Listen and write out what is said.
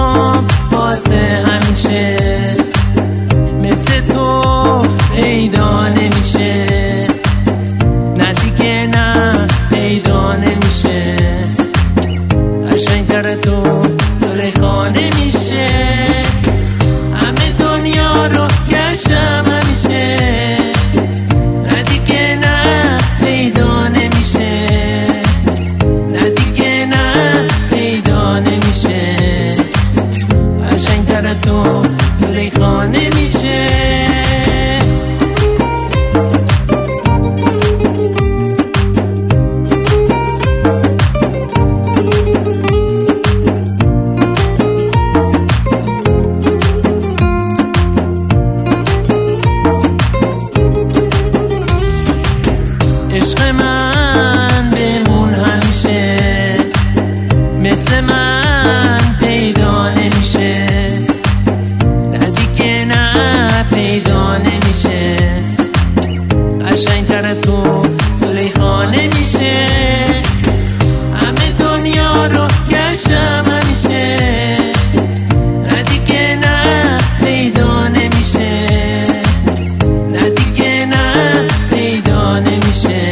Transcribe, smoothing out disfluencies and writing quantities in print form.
میخوام واسه همیشه، مثل تو پیدا نمیشه، نه دیگه نه پیدا نمیشه، قشنگتر تو خانه میشه، همه دنیا رو گشتم همیشه، نه دیگه نه پیدا نمیشه، نه دیگه نه پیدا نمیشه، قشنگتر تو خانه میشه. عشق من بمون همیشه، مثل من پیدا نمیشه، نه دیگه نه پیدا نمیشه، قشنگتر تو خانه میشه، همه دنیا رو گشتم همیشه، نه دیگه نه پیدا نمیشه، نه دیگه نه پیدا نمیشه،